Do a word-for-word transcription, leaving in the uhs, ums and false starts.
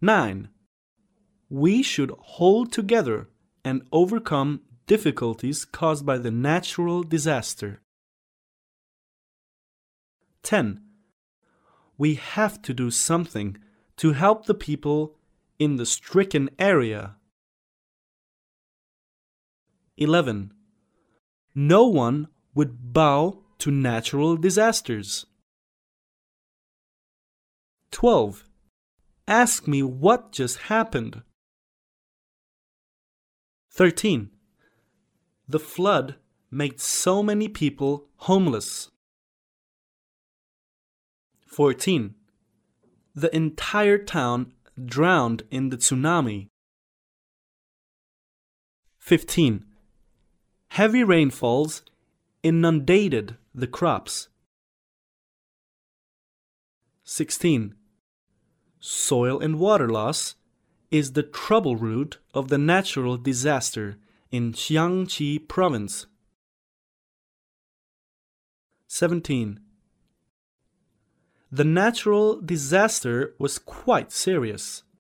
nine. We should hold together and overcome difficulties caused by the natural disaster. ten. We have to do something to help the people in the stricken area. eleven. No one would bow to natural disasters. twelve. Ask me what just happened. thirteen. The flood made so many people homeless. fourteen. The entire town drowned in the tsunami. fifteen. Heavy rainfalls inundated the crops. sixteen. Soil and water loss is the trouble root of the natural disaster in Jiangxi province. seventeen. The natural disaster was quite serious.